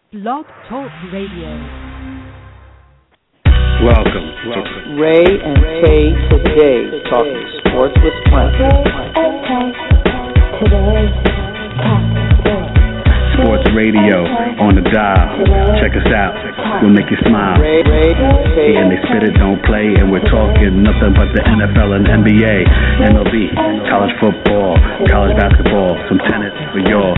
Blog Talk Radio. Welcome. Ray and Tay today, talking sports with Frank. Sports radio on the dial. Check us out. We'll make you smile. Ray and Tay. And they spit it, don't play, and we're talking nothing but the NFL and NBA, MLB, college football, college basketball, some tennis for y'all.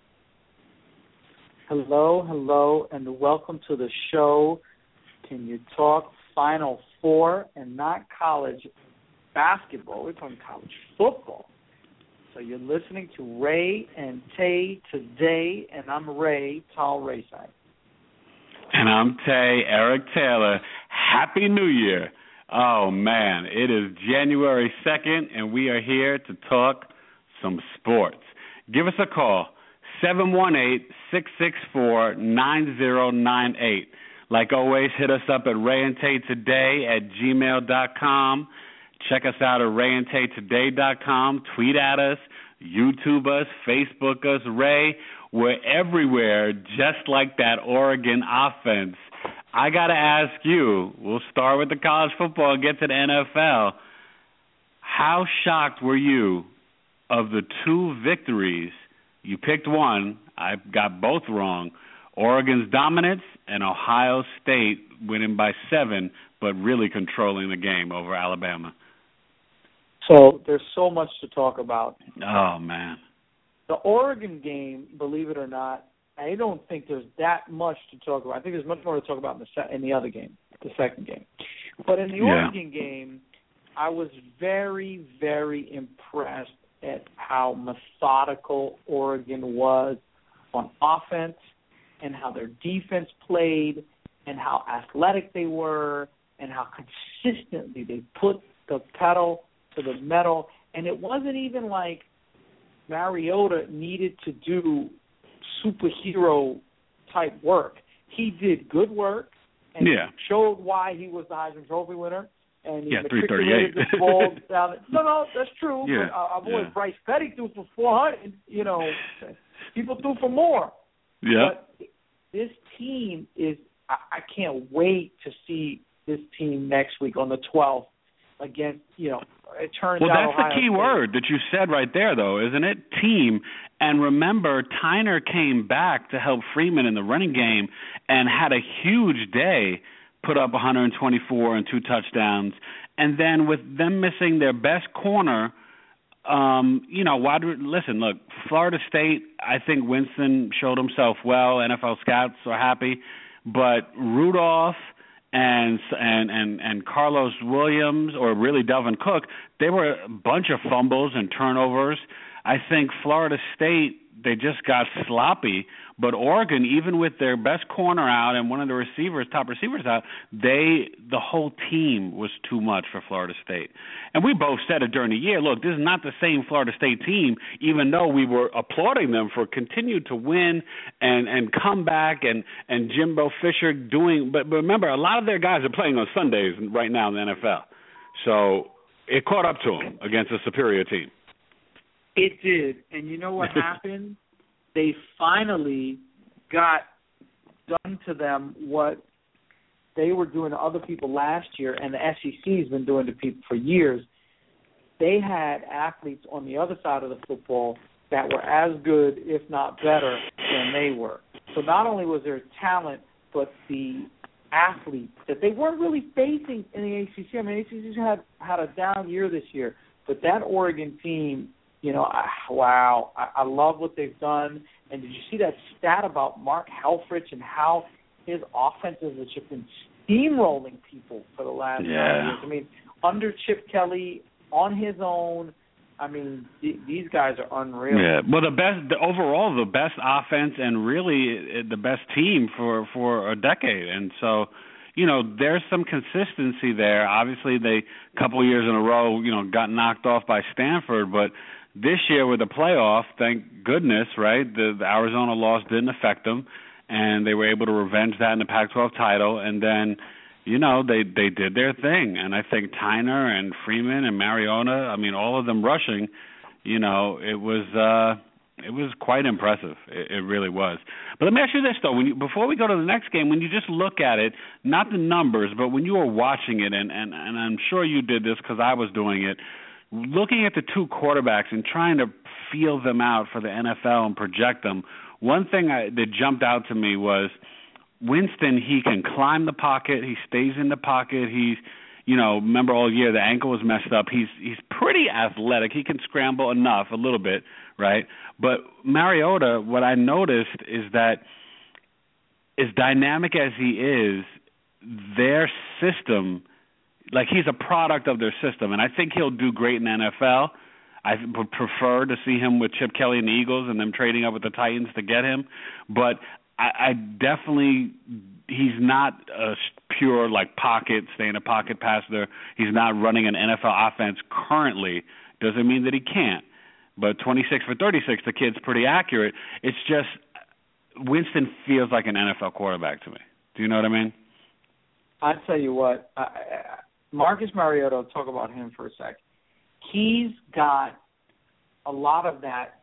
Hello, and welcome to the show. Can you talk Final Four and not college basketball? We're talking college football. So you're listening to Ray and Tay today, and I'm Ray, Tal Rayside. And I'm Tay, Eric Taylor. Happy New Year. Oh, man, it is January 2nd, and we are here to talk some sports. Give us a call, 718-664-9098. Like always, hit us up at rayandtaytoday@gmail.com. Check us out at rayandtaytoday.com. Tweet at us, YouTube us, Facebook us. Ray, we're everywhere, just like that Oregon offense. I got to ask you, we'll start with the college football and get to the NFL. How shocked were you of the two victories? You picked one. I got both wrong. Oregon's dominance and Ohio State winning by 7, but really controlling the game over Alabama. So there's so much to talk about. Oh, man. The Oregon game, believe it or not, I don't think there's that much to talk about. I think there's much more to talk about in the other game, the second game. But in the Oregon game, I was very, very impressed at how methodical Oregon was on offense and how their defense played and how athletic they were and how consistently they put the pedal to the metal. And it wasn't even like Mariota needed to do superhero-type work. He did good work and showed why he was the Heisman Trophy winner. And he matriculated the ball down. No, that's true. Yeah. But our boy Bryce Petty threw for 400. You know, people threw for more. Yeah. But this team is – I can't wait to see this team next week on the 12th against, it turns out Ohio Ohio the key State. word that you said right there, though, isn't it? Team. And remember, Tyner came back to help Freeman in the running game and had a huge day, put up 124 and 2 touchdowns. And then with them missing their best corner, listen, look, Florida State, I think Winston showed himself well. NFL scouts are happy. But Rudolph and Carlos Williams, or really Delvin Cook, they were a bunch of fumbles and turnovers. I think Florida State, they just got sloppy. But Oregon, even with their best corner out and one of the top receivers out, the whole team was too much for Florida State. And we both said it during the year, look, this is not the same Florida State team, even though we were applauding them for continuing to win and come back and Jimbo Fisher doing. But remember, a lot of their guys are playing on Sundays right now in the NFL. So it caught up to them against a superior team. It did. And you know what happened? They finally got done to them what they were doing to other people last year, and the SEC has been doing to people for years. They had athletes on the other side of the football that were as good, if not better, than they were. So not only was there talent, but the athletes that they weren't really facing in the ACC. I mean, the ACC had a down year this year, but that Oregon team, I love what they've done. And did you see that stat about Mark Helfrich and how his offenses have just been steamrolling people for the last 9 years? I mean, under Chip Kelly, on his own, these guys are unreal. Yeah, well, the best offense and really the best team for a decade. And so, there's some consistency there. Obviously, they a couple of years in a row, got knocked off by Stanford, but this year with the playoff, thank goodness, right, the Arizona loss didn't affect them, and they were able to revenge that in the Pac-12 title. And then, they did their thing. And I think Tyner and Freeman and Mariota, all of them rushing, it was It was quite impressive. It really was. But let me ask you this, though. Before we go to the next game, when you just look at it, not the numbers, but when you were watching it, and I'm sure you did this because I was doing it, looking at the two quarterbacks and trying to feel them out for the NFL and project them, one thing that jumped out to me was Winston. He can climb the pocket. He stays in the pocket. He's, remember all year the ankle was messed up. He's pretty athletic. He can scramble enough, a little bit, right? But Mariota, what I noticed is that as dynamic as he is, their system, like he's a product of their system, and I think he'll do great in the NFL. I would prefer to see him with Chip Kelly and the Eagles and them trading up with the Titans to get him. But I definitely, he's not a pure pocket, stay in a pocket passer. He's not running an NFL offense currently. Doesn't mean that he can't. But 26 for 36, the kid's pretty accurate. It's just Winston feels like an NFL quarterback to me. Do you know what I mean? I tell you what, Marcus Mariota, I'll talk about him for a sec. He's got a lot of that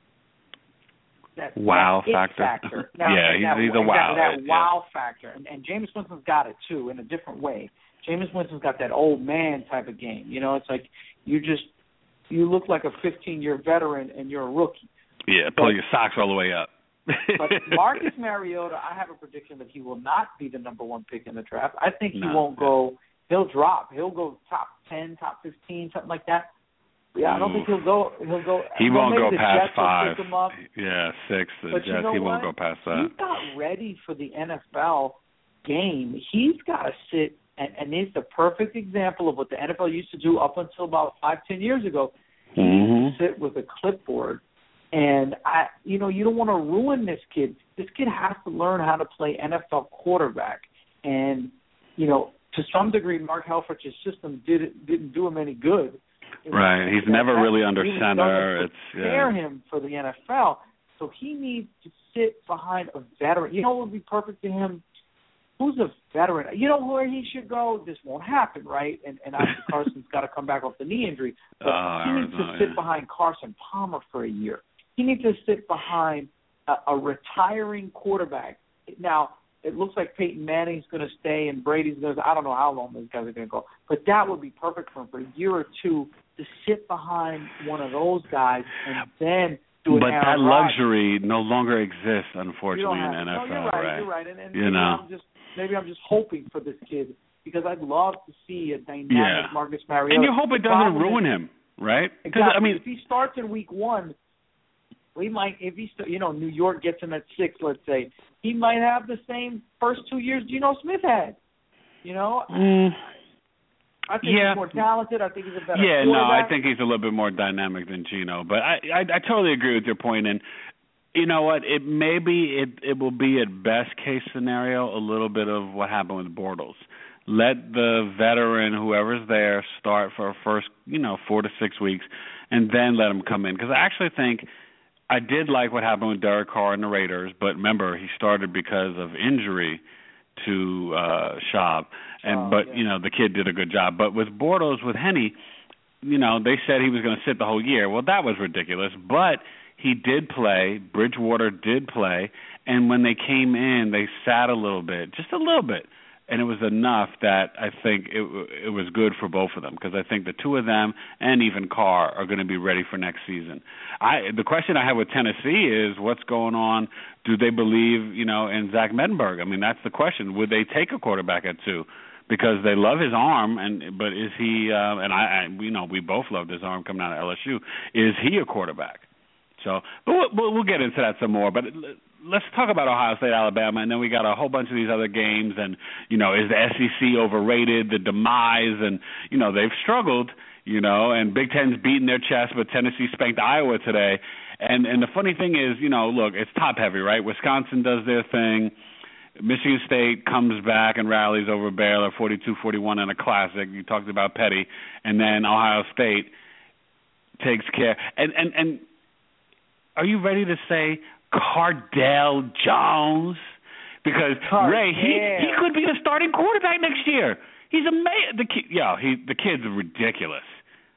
wow factor. Now, he's a wow. That wow factor. And Jameis Winston's got it, too, in a different way. Jameis Winston's got that old man type of game. It's like you look like a 15-year veteran and you're a rookie. Yeah, pull your socks all the way up. But Marcus Mariota, I have a prediction that he will not be the number one pick in the draft. I think he won't go. He'll drop. He'll go top 10, top 15, something like that. Yeah, I don't think he'll go. He won't go past 5. Yeah, 6. The Jets. He won't go past that. He's not ready for the NFL game. He's got to sit, and it's the perfect example of what the NFL used to do up until about 5-10 years ago. He used to sit with a clipboard, and you don't want to ruin this kid. This kid has to learn how to play NFL quarterback, and to some degree, Mark Helfrich's system didn't do him any good. Right, he's never really under center. It's prepare him for the NFL, so he needs to sit behind a veteran. What would be perfect to him? Who's a veteran? Where he should go? This won't happen, right? And obviously Carson's got to come back off the knee injury. But he needs to sit behind Carson Palmer for a year. He needs to sit behind a retiring quarterback. Now, it looks like Peyton Manning's going to stay and Brady's going to. I don't know how long those guys are going to go, but that would be perfect for him for a year or two to sit behind one of those guys and then do an Aaron that Rodgers. luxury no longer exists, unfortunately, in the NFL. No, you're right. And maybe I'm just hoping for this kid because I'd love to see a dynamic Marcus Mariota. And you hope it doesn't ruin him, right? Exactly. If he starts in week 1. We might, if he, New York gets him at 6, let's say, he might have the same first 2 years Geno Smith had. I think he's more talented. I think he's a better quarterback. I think he's a little bit more dynamic than Geno. But I totally agree with your point. And you know what? It will be at best case scenario a little bit of what happened with Bortles. Let the veteran, whoever's there, start for a first 4 to 6 weeks, and then let him come in. Because I actually think. I did like what happened with Derek Carr and the Raiders, but remember, he started because of injury to Schaub. The kid did a good job. But with Bortles, with Henne, they said he was going to sit the whole year. Well, that was ridiculous. But he did play. Bridgewater did play. And when they came in, they sat a little bit, just a little bit. And it was enough that I think it was good for both of them because I think the two of them and even Carr are going to be ready for next season. The question I have with Tennessee is what's going on? Do they believe, in Zach Mettenberg? I mean, that's the question. Would they take a quarterback at 2? Because they love his arm, but is he? We both loved his arm coming out of LSU. Is he a quarterback? So, but we'll get into that some more. But let's talk about Ohio State, Alabama, and then we got a whole bunch of these other games. And is the SEC overrated? The demise, and they've struggled. And Big Ten's beating their chest, but Tennessee spanked Iowa today. And the funny thing is, look, it's top heavy, right? Wisconsin does their thing. Michigan State comes back and rallies over Baylor 42-41 in a classic. You talked about Petty, and then Ohio State takes care. And are you ready to say Cardale Jones? Because Ray, he could be the starting quarterback next year. He's amazing. The kid's ridiculous.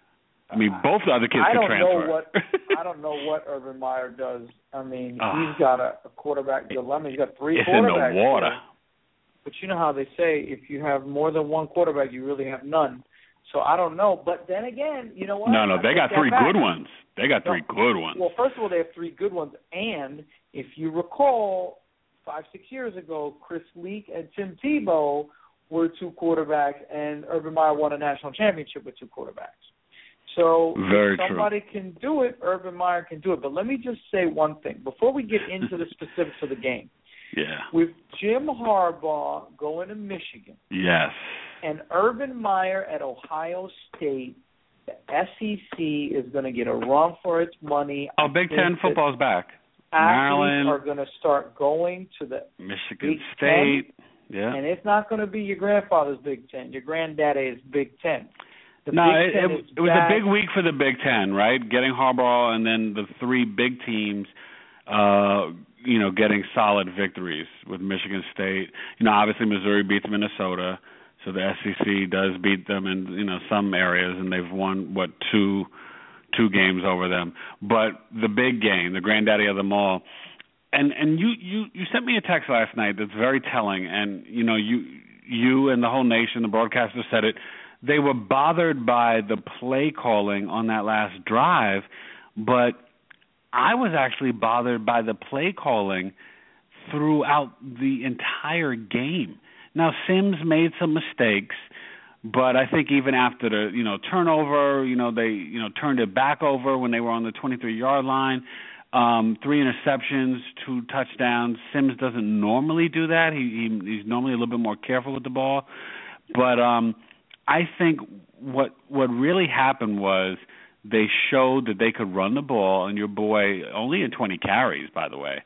I mean, both the other kids could transfer. I don't know what Urban Meyer does. I mean, he's got a quarterback dilemma. He's got three quarterbacks. It's in the water. Here. But you know how they say, if you have more than one quarterback, you really have none. So I don't know. But then again, you know what? No, they got three good ones. They got three good ones. Well, first of all, they have three good ones. And if you recall, 5-6 years ago, Chris Leak and Tim Tebow were two quarterbacks, and Urban Meyer won a national championship with two quarterbacks. So if somebody can do it, Urban Meyer can do it. But let me just say one thing. Before we get into the specifics of the game, with Jim Harbaugh going to Michigan, and Urban Meyer at Ohio State, the SEC is going to get a run for its money. Big Ten football's back. Maryland are going to start going to the Michigan State. Yeah. And it's not going to be your grandfather's Big Ten. Your granddaddy's Big Ten. It was a big week for the Big Ten, right? Getting Harbaugh and then the three big teams, getting solid victories with Michigan State. Obviously Missouri beats Minnesota, so the SEC does beat them in, some areas, and they've won, two games over them. But the big game, the granddaddy of them all, and you sent me a text last night that's very telling, and, you and the whole nation, the broadcaster said it, they were bothered by the play calling on that last drive, but I was actually bothered by the play calling throughout the entire game. Now, Sims made some mistakes, but I think even after the, turnover, they, turned it back over when they were on the 23-yard line. 3 interceptions, 2 touchdowns. Sims doesn't normally do that. He's normally a little bit more careful with the ball. But I think what really happened was they showed that they could run the ball, and your boy, only in 20 carries, by the way,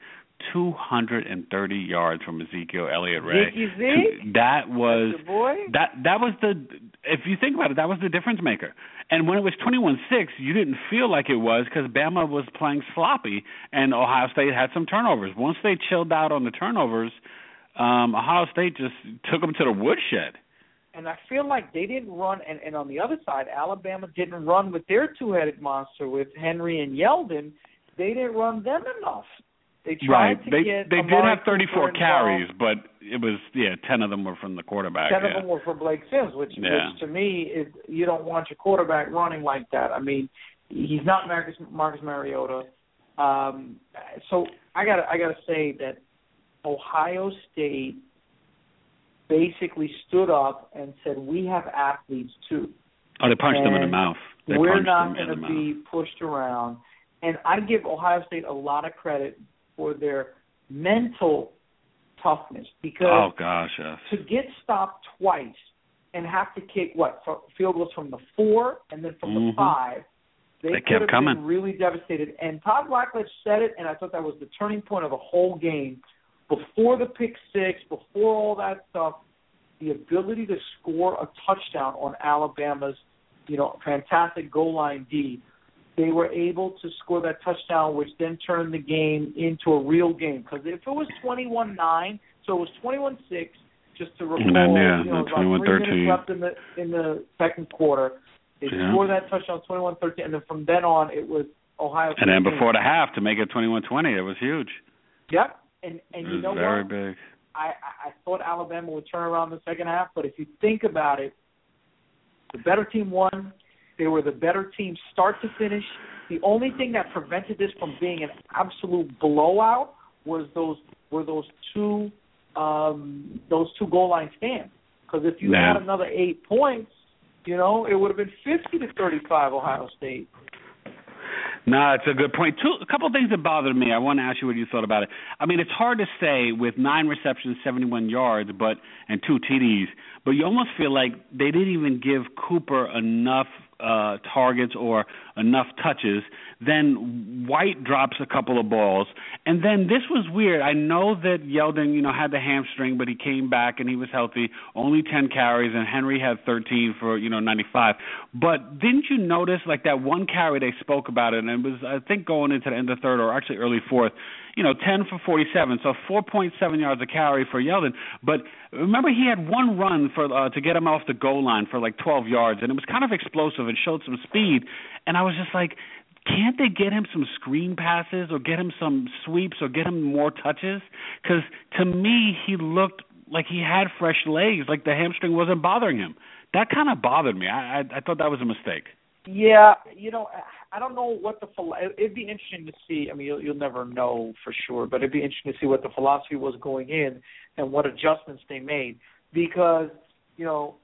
230 yards from Ezekiel Elliott-Ray. That was that was the, if you think about it, that was the difference maker. And when it was 21-6, you didn't feel like it was because Bama was playing sloppy, and Ohio State had some turnovers. Once they chilled out on the turnovers, Ohio State just took them to the woodshed. And I feel like they didn't run, and on the other side, Alabama didn't run with their two-headed monster with Henry and Yeldon. They didn't run them enough. They tried to get They did have 34 carries, but it was 10 of them were from the quarterback. 10 of them were from Blake Sims, which to me is, you don't want your quarterback running like that. I mean, he's not Marcus Mariota. So I gotta say that Ohio State basically stood up and said, we have athletes too. Oh, they punched them in the mouth. We're not going to be pushed around. And I give Ohio State a lot of credit for their mental toughness, because to get stopped twice and have to kick field goals from the 4 and then from the 5, they could have been really devastated. And Todd Blackledge said it, and I thought that was the turning point of the whole game. Before the pick 6, before all that stuff, the ability to score a touchdown on Alabama's, fantastic goal line D. They were able to score that touchdown, which then turned the game into a real game. Because if it was 21-9, so it was 21-6, just to recall, about 3 minutes left in the second quarter. They scored that touchdown 21-13, and then from then on, it was Ohio State. And then before the half, to make it 21-20, it was huge. Yep. And you know very what? Big. I thought Alabama would turn around in the second half, but if you think about it, the better team won. They were the better team start to finish. The only thing that prevented this from being an absolute blowout was those two goal line stands. Because if you had another 8 points, it would have been 50-35 Ohio State. No, it's a good point. A couple of things that bothered me. I want to ask you what you thought about it. I mean, it's hard to say with 9 receptions, 71 yards, and 2 TDs, but you almost feel like they didn't even give Cooper enough targets or enough touches. Then White drops a couple of balls. And then this was weird. I know that Yeldon, had the hamstring, but he came back and he was healthy. Only 10 carries, and Henry had 13 for, 95. But didn't you notice, like, that one carry they spoke about it, and it was, I think, going into the end of third or actually early fourth, 10 for 47, so 4.7 yards a carry for Yeldon. But remember, he had one run for to get him off the goal line for like 12 yards, and it was kind of explosive and showed some speed. And I was just like, can't they get him some screen passes or get him some sweeps or get him more touches? Because to me, he looked like he had fresh legs, like the hamstring wasn't bothering him. That kind of bothered me. I thought that was a mistake. Yeah, I don't know what it'd be interesting to see. I mean, you'll never know for sure, but it'd be interesting to see what the philosophy was going in and what adjustments they made. Because, the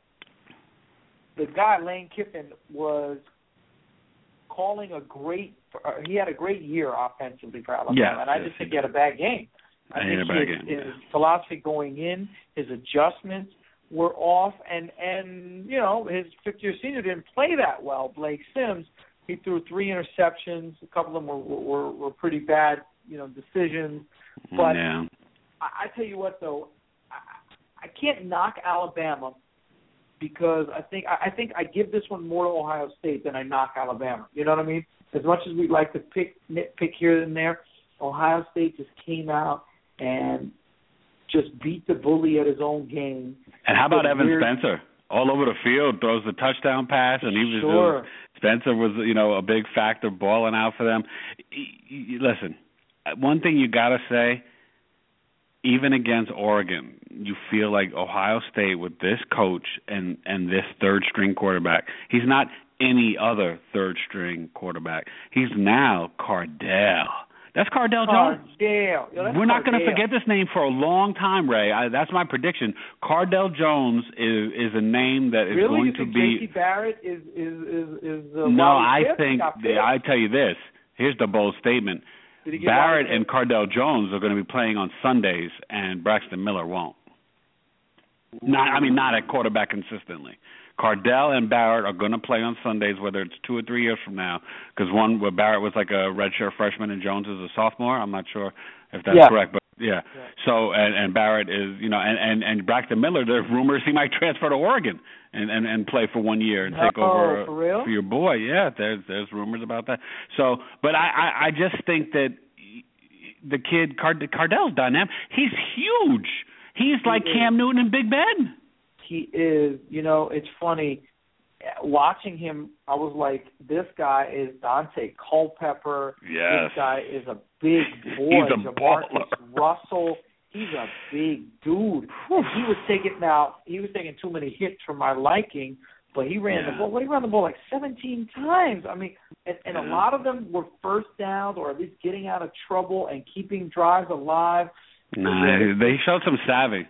guy, Lane Kiffin, was calling he had a great year offensively for Alabama, and I just think he had a bad game. I think his philosophy going in, his adjustments were off, and his fifth-year senior didn't play that well. Blake Sims, he threw 3 interceptions. A couple of them were pretty bad, decisions. But yeah. I tell you what, though, I can't knock Alabama because I think I give this one more to Ohio State than I knock Alabama. You know what I mean? As much as we'd like to nitpick here and there, Ohio State just came out and just beat the bully at his own game. And how about Evan Spencer? All over the field, throws the touchdown pass, and he was sure. Spencer was, a big factor balling out for them. Listen, one thing you got to say, even against Oregon, you feel like Ohio State with this coach and this third-string quarterback, he's not any other third-string quarterback. He's now Cardale. That's Cardale Jones. We're not going to forget this name for a long time, Ray. That's my prediction. Cardale Jones is a name that is going to be. J.C. Barrett is no, I think. I tell you this. Here's the bold statement. Barrett and Cardale Jones are going to be playing on Sundays, and Braxton Miller won't. Not at quarterback consistently. Cardale and Barrett are going to play on Sundays, whether it's 2 or 3 years from now, because where Barrett was like a redshirt freshman and Jones is a sophomore. I'm not sure if that's correct, but yeah. So and Barrett is, and Braxton Miller, there's rumors he might transfer to Oregon and play for 1 year and take over for your boy. Yeah, there's rumors about that. So, but I just think that the kid Cardale's dynamic. He's huge. He's like Cam Newton and Big Ben. He is, it's funny, watching him, I was like, this guy is Dante Culpepper. Yes. This guy is a big boy. He's a baller. Russell, he's a big dude. And he was taking too many hits for my liking, but he ran the ball. He ran the ball like 17 times. I mean, and a lot of them were first downs or at least getting out of trouble and keeping drives alive. They showed some savvy.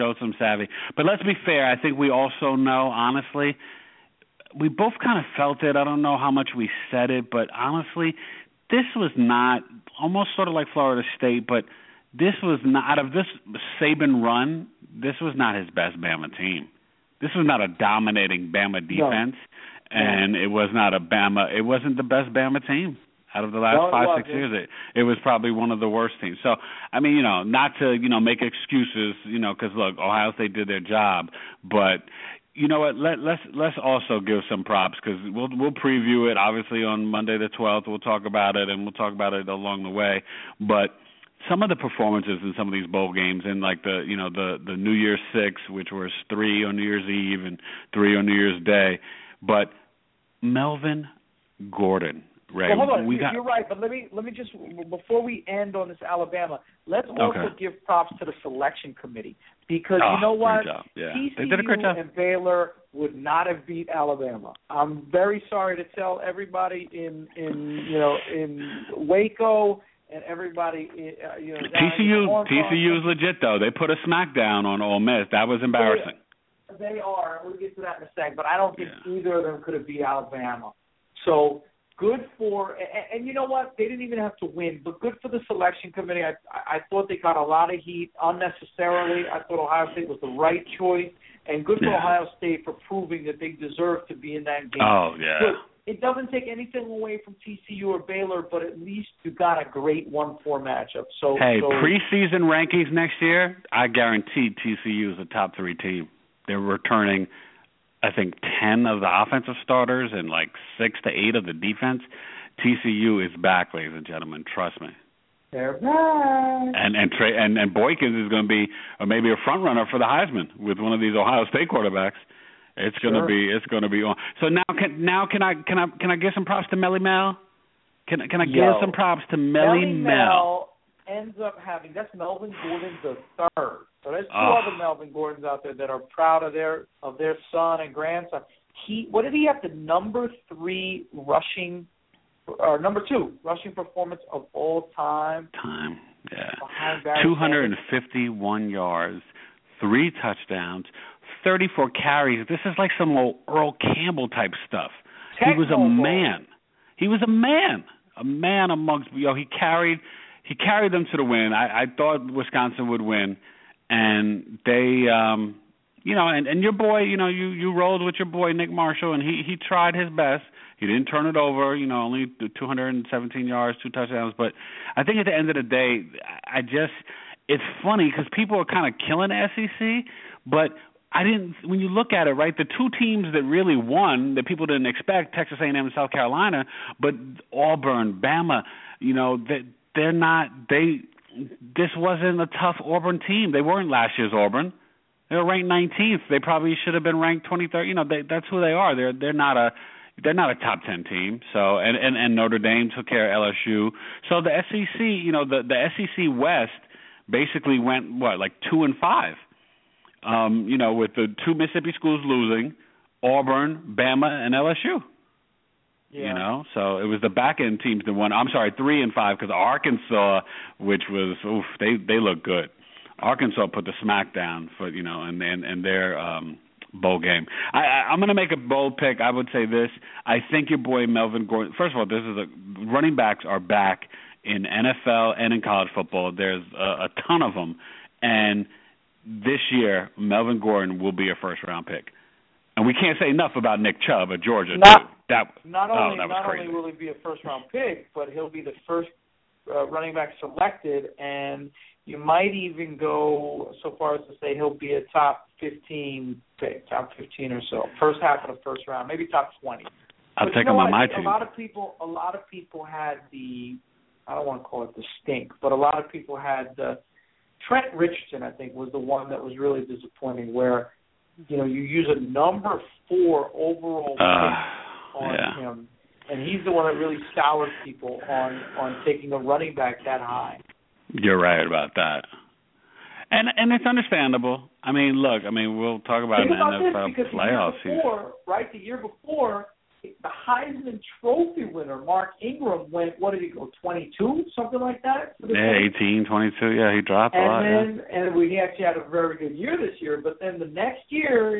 But let's be fair. I think we also know, honestly, we both kind of felt it. I don't know how much we said it, but honestly, this was not, almost sort of like Florida State, but this was not, out of this Saban run, this was not his best Bama team. This was not a dominating Bama defense, and it was not it wasn't the best Bama team. Out of the last 5-6 years, it was probably one of the worst teams. So, I mean, not to, make excuses, because look, Ohio State did their job, but you know what? Let's also give some props, because we'll preview it obviously on Monday the 12th. We'll talk about it, and we'll talk about it along the way. But some of the performances in some of these bowl games, and like the New Year's 6, which was 3 on New Year's Eve and 3 on New Year's Day, but Melvin Gordon. Ray, well, hold on. You're right, but let me just, before we end on this Alabama, let's also give props to the selection committee, because you know what? They did a great job. And Baylor would not have beat Alabama. I'm very sorry to tell everybody in Waco and everybody TCU is legit though. They put a smackdown on Ole Miss. That was embarrassing. They are. We'll get to that in a second, but I don't think either of them could have beat Alabama. So. Good for, and you know what? They didn't even have to win, but good for the selection committee. I thought they got a lot of heat unnecessarily. I thought Ohio State was the right choice, and good for Ohio State for proving that they deserve to be in that game. Oh, yeah. So it doesn't take anything away from TCU or Baylor, but at least you got a great 1-4 matchup. Preseason rankings next year, I guarantee TCU is a top 3 team. They're returning, I think, 10 of the offensive starters and like 6 to 8 of the defense. TCU is back, ladies and gentlemen. Trust me. They're back. And Boykins is going to be maybe a front runner for the Heisman with one of these Ohio State quarterbacks. It's going to be on. So now can I give some props to Melly Mel? Can I give some props to Melly Mel? Ends up having, that's Melvin Gordon the third. So there's two other Melvin Gordons out there that are proud of their son and grandson. What did he have? The number 2 rushing performance of all time. Yeah. 251 yards, 3 touchdowns, 34 carries. This is like some old Earl Campbell type stuff. He was a man. He was a man amongst. He carried them to the win. I thought Wisconsin would win, and they, and your boy, you rolled with your boy Nick Marshall, and he tried his best. He didn't turn it over, only 217 yards, 2 touchdowns. But I think at the end of the day, it's funny because people are kind of killing the SEC, but when you look at it, right, the 2 teams that really won that people didn't expect, Texas A&M and South Carolina, but Auburn, Bama, this wasn't a tough Auburn team. They weren't last year's Auburn. They were ranked 19th. They probably should have been ranked 23rd. That's who they are. They're not a top 10 team. So and Notre Dame took care of LSU. So the SEC, the SEC West basically went 2-5. With the 2 Mississippi schools losing, Auburn, Bama, and LSU. Yeah. So it was the back end teams that won. I'm sorry, 3-5 because Arkansas, which was they look good. Arkansas put the smack down for and their bowl game. I'm going to make a bold pick. I would say this. I think your boy Melvin Gordon. First of all, running backs are back in NFL and in college football. There's a ton of them, and this year Melvin Gordon will be a first-round pick. And we can't say enough about Nick Chubb at Georgia. Not only will he be a first-round pick, but he'll be the first running back selected, and you might even go so far as to say he'll be a top 15 pick, top 15 or so, first half of the first round, maybe top 20. I'll take him on my team. A lot of people had I don't want to call it the stink, but a lot of people had Trent Richardson, I think, was the one that was really disappointing, where you use a number 4 overall pick on him, and he's the one that really soured people on taking a running back that high. You're right about that. And it's understandable. We'll talk about it in the NFL playoffs. The year before, the Heisman Trophy winner, Mark Ingram, went, what did he go, 22, something like that? Yeah, 18, 22, he dropped a lot. And he actually had a very good year this year, but then the next year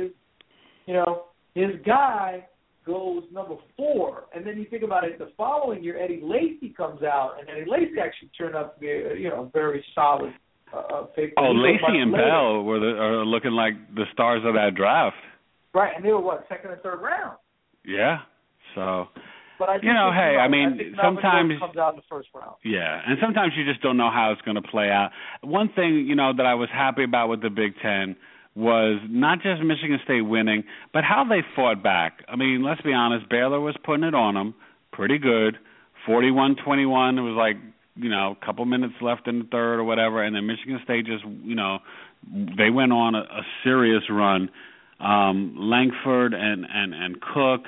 his guy goes number 4, and then you think about it, the following year, Eddie Lacy comes out, and Eddie Lacy actually turned out to be a very solid pick. Lacy and Bell are looking like the stars of that draft. Right, and they were, second and third round? Yeah, so... But I sometimes comes out in the first round. Yeah, and sometimes you just don't know how it's going to play out. One thing, that I was happy about with the Big Ten was not just Michigan State winning, but how they fought back. Let's be honest, Baylor was putting it on them pretty good. 41-21, it was a couple minutes left in the third or whatever, and then Michigan State just, they went on a serious run. Langford and Cook,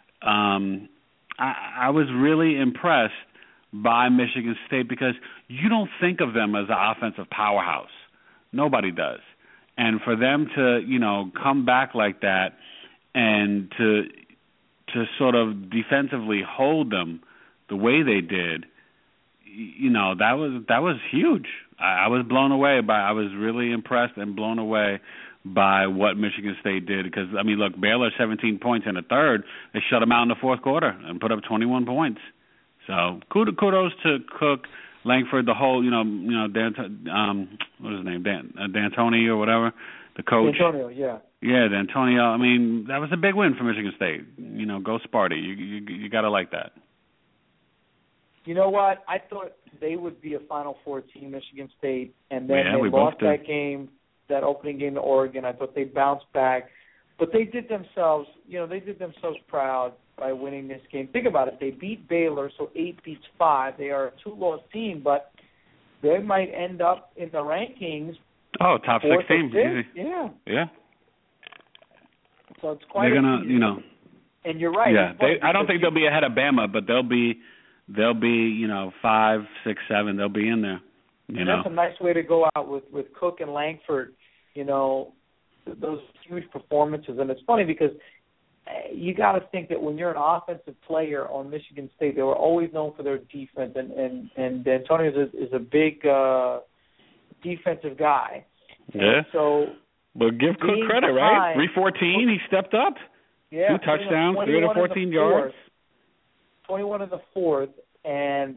I was really impressed by Michigan State because you don't think of them as an offensive powerhouse. Nobody does. And for them to, come back like that and to sort of defensively hold them the way they did, that was huge. I was blown away I was really impressed and blown away by what Michigan State did because, look, Baylor 17 points in the third. They shut them out in the fourth quarter and put up 21 points. So kudos to Cook, Langford, the whole, what is his name, D'Antoni or whatever, the coach. D'Antonio, yeah. Yeah, D'Antonio. That was a big win for Michigan State. Go Sparty. You got to like that. You know what? I thought they would be a Final Four team, Michigan State, and then they lost that game. That opening game to Oregon, I thought they'd bounce back, but they did themselves, proud. by winning this game. Think about it. They beat Baylor, so 8 beats 5. They are a 2-loss team, but they might end up in the rankings. Oh, top 16. Yeah. Yeah. So it's quite. They're gonna, And you're right. Yeah. I don't think they'll be ahead of Bama, but they'll be, 5, 6, 7. They'll be in there. That's a nice way to go out with Cook and Langford. Those huge performances, and it's funny because you got to think that when you're an offensive player on Michigan State, they were always known for their defense, and Antonio is a big defensive guy. Yeah. So, but give Cook credit, right? 314, he stepped up. Yeah. 2 touchdowns, 314 yards. 21 in the fourth, and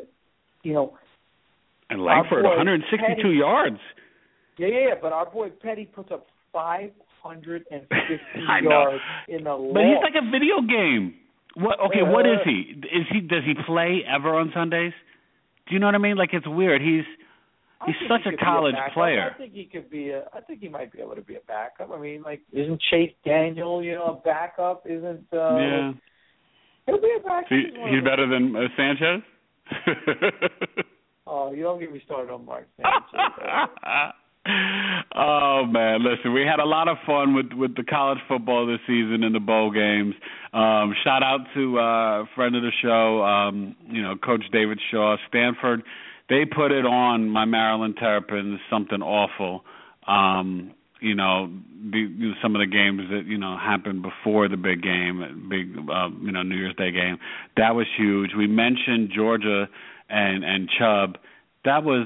And Langford, 162 Petty, yards. Yeah. But our boy Petty puts up 550 yards in a loss. But he's like a video game. What? Okay, what is he? Does he play ever on Sundays? Do you know what I mean? Like, it's weird. He's such a college player. I think he could be I think he might be able to be a backup. I mean, like, isn't Chase Daniel, a backup? Isn't yeah. He'll be a backup. He's better than Sanchez? Oh, you don't get me started on Mark Sanchez. Oh, man, listen, we had a lot of fun with the college football this season and the bowl games. Shout out to a friend of the show, Coach David Shaw. Stanford, they put it on my Maryland Terrapins, something awful. Some of the games that, happened before the big game, New Year's Day game. That was huge. We mentioned Georgia and Chubb. That was,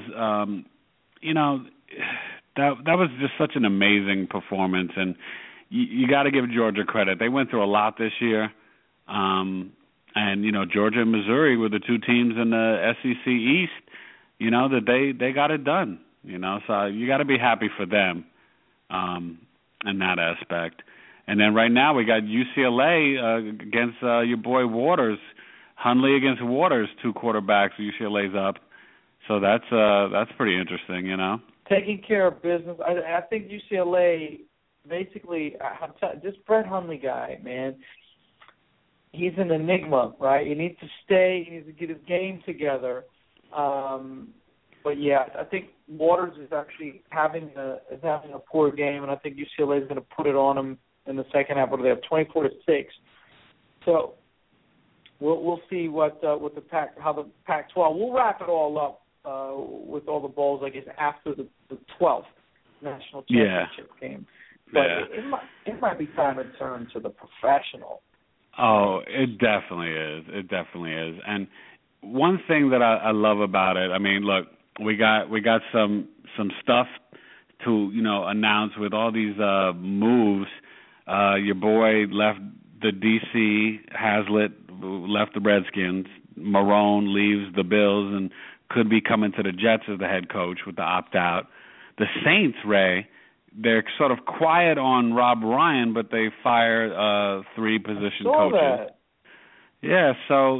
that was just such an amazing performance, and you got to give Georgia credit. They went through a lot this year, and Georgia and Missouri were the 2 teams in the SEC East. That they got it done. So you got to be happy for them in that aspect. And then right now we got UCLA against your boy Waters, Hundley against Waters, 2 quarterbacks. UCLA's up, so that's pretty interesting. Taking care of business. I think UCLA, basically, this Brett Hundley guy, man, he's an enigma, right? He needs to stay. He needs to get his game together. But, yeah, I think Waters is actually having a poor game, and I think UCLA is going to put it on him in the second half. What do they have, 24-6? So we'll see what the how the Pac-12. We'll wrap it all up with all the bowls, I guess, after the 12th national championship game. But it might be time to turn to the professional. Oh, it definitely is. It definitely is. And one thing that I love about it, I mean, look, we got some stuff to announce with all these moves. Your boy left the DC. Haslett left the Redskins. Marone leaves the Bills and could be coming to the Jets as the head coach with the opt-out. The Saints, Ray, they're sort of quiet on Rob Ryan, but they fired 3 position coaches. That. Yeah, so